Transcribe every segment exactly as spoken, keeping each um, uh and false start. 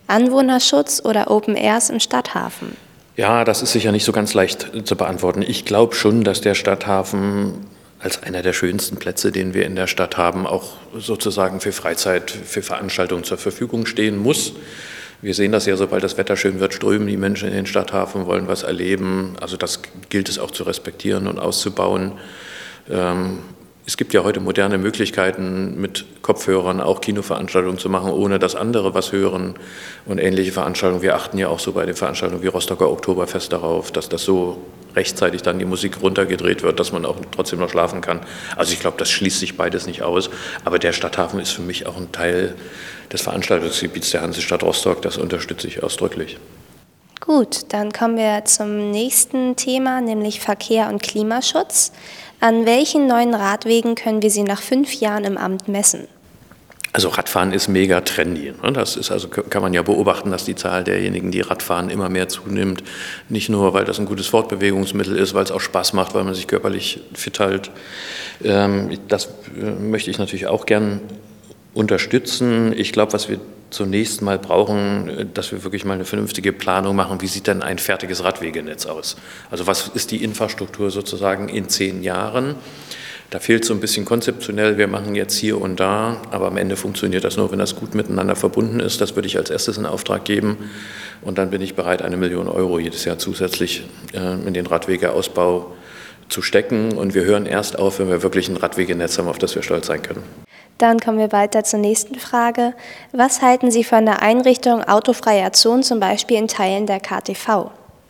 Anwohnerschutz oder Open Airs im Stadthafen? Ja, das ist sicher nicht so ganz leicht zu beantworten. Ich glaube schon, dass der Stadthafen als einer der schönsten Plätze, den wir in der Stadt haben, auch sozusagen für Freizeit, für Veranstaltungen zur Verfügung stehen muss. Wir sehen das ja, sobald das Wetter schön wird, strömen die Menschen in den Stadthafen, wollen was erleben. Also das gilt es auch zu respektieren und auszubauen. Ähm, Es gibt ja heute moderne Möglichkeiten, mit Kopfhörern auch Kinoveranstaltungen zu machen, ohne dass andere was hören und ähnliche Veranstaltungen. Wir achten ja auch so bei den Veranstaltungen wie Rostocker Oktoberfest darauf, dass das so rechtzeitig dann die Musik runtergedreht wird, dass man auch trotzdem noch schlafen kann. Also ich glaube, das schließt sich beides nicht aus. Aber der Stadthafen ist für mich auch ein Teil des Veranstaltungsgebiets der Hansestadt Rostock. Das unterstütze ich ausdrücklich. Gut, dann kommen wir zum nächsten Thema, nämlich Verkehr und Klimaschutz. An welchen neuen Radwegen können wir Sie nach fünf Jahren im Amt messen? Also Radfahren ist mega trendy. Das ist also, kann man ja beobachten, dass die Zahl derjenigen, die Radfahren, immer mehr zunimmt. Nicht nur, weil das ein gutes Fortbewegungsmittel ist, weil es auch Spaß macht, weil man sich körperlich fit hält. Das möchte ich natürlich auch gern unterstützen. Ich glaube, was wir zunächst mal brauchen, dass wir wirklich mal eine vernünftige Planung machen. Wie sieht denn ein fertiges Radwegenetz aus? Also was ist die Infrastruktur sozusagen in zehn Jahren? Da fehlt so ein bisschen konzeptionell, wir machen jetzt hier und da, aber am Ende funktioniert das nur, wenn das gut miteinander verbunden ist. Das würde ich als erstes in Auftrag geben und dann bin ich bereit, eine Million Euro jedes Jahr zusätzlich in den Radwegeausbau zu stecken. Und wir hören erst auf, wenn wir wirklich ein Radwegenetz haben, auf das wir stolz sein können. Dann kommen wir weiter zur nächsten Frage. Was halten Sie von der Einrichtung autofreier Zonen, zum Beispiel in Teilen der K T V?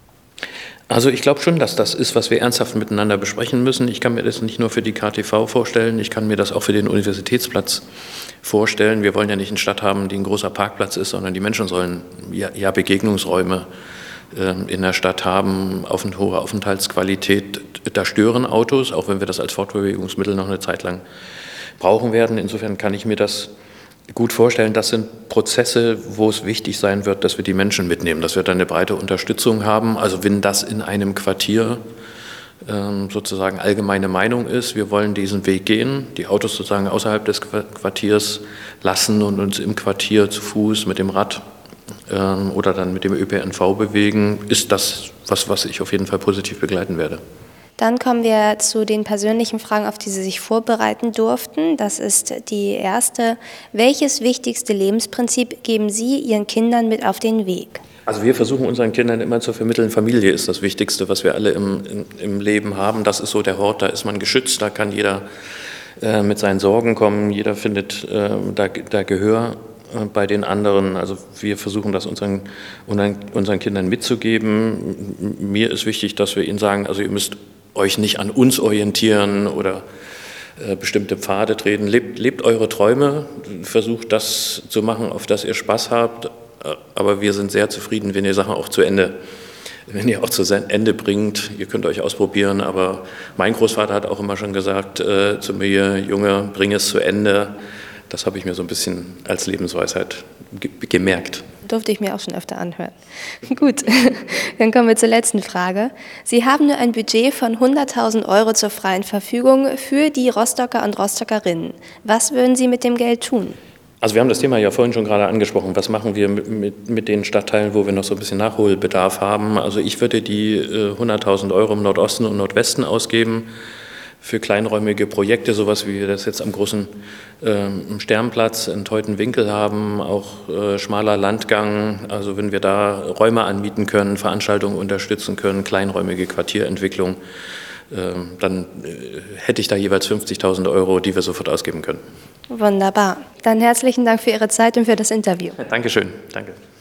Also ich glaube schon, dass das ist, was wir ernsthaft miteinander besprechen müssen. Ich kann mir das nicht nur für die K T V vorstellen, ich kann mir das auch für den Universitätsplatz vorstellen. Wir wollen ja nicht eine Stadt haben, die ein großer Parkplatz ist, sondern die Menschen sollen ja, ja Begegnungsräume äh, in der Stadt haben, auf eine hohe Aufenthaltsqualität. Da stören Autos, auch wenn wir das als Fortbewegungsmittel noch eine Zeit lang brauchen werden. Insofern kann ich mir das gut vorstellen. Das sind Prozesse, wo es wichtig sein wird, dass wir die Menschen mitnehmen, dass wir dann eine breite Unterstützung haben. Also wenn das in einem Quartier ähm, sozusagen allgemeine Meinung ist, wir wollen diesen Weg gehen, die Autos sozusagen außerhalb des Quartiers lassen und uns im Quartier zu Fuß mit dem Rad ähm, oder dann mit dem Ö P N V bewegen, ist das was, was ich auf jeden Fall positiv begleiten werde. Dann kommen wir zu den persönlichen Fragen, auf die Sie sich vorbereiten durften. Das ist die erste. Welches wichtigste Lebensprinzip geben Sie Ihren Kindern mit auf den Weg? Also wir versuchen unseren Kindern immer zu vermitteln, Familie ist das Wichtigste, was wir alle im, im, im Leben haben. Das ist so der Hort, da ist man geschützt, da kann jeder äh, mit seinen Sorgen kommen, jeder findet äh, da, da Gehör bei den anderen. Also wir versuchen das unseren, unseren Kindern mitzugeben. Mir ist wichtig, dass wir ihnen sagen, also ihr müsst euch nicht an uns orientieren oder äh, bestimmte Pfade treten. Lebt, lebt eure Träume, versucht das zu machen, auf das ihr Spaß habt. Aber wir sind sehr zufrieden, wenn ihr Sachen auch zu Ende, wenn ihr auch zu Ende bringt. Ihr könnt euch ausprobieren, aber mein Großvater hat auch immer schon gesagt äh, zu mir, Junge, bring es zu Ende. Das habe ich mir so ein bisschen als Lebensweisheit ge- gemerkt. Durfte ich mir auch schon öfter anhören. Gut, dann kommen wir zur letzten Frage. Sie haben nur ein Budget von hunderttausend Euro zur freien Verfügung für die Rostocker und Rostockerinnen. Was würden Sie mit dem Geld tun? Also wir haben das Thema ja vorhin schon gerade angesprochen. Was machen wir mit, mit, mit den Stadtteilen, wo wir noch so ein bisschen Nachholbedarf haben? Also ich würde die äh, hunderttausend Euro im Nordosten und Nordwesten ausgeben für kleinräumige Projekte, sowas wie wir das jetzt am großen äh, Sternplatz in Teutenwinkel haben, auch äh, schmaler Landgang, also wenn wir da Räume anmieten können, Veranstaltungen unterstützen können, kleinräumige Quartierentwicklung, äh, dann äh, hätte ich da jeweils fünfzigtausend Euro, die wir sofort ausgeben können. Wunderbar. Dann herzlichen Dank für Ihre Zeit und für das Interview. Dankeschön. Danke.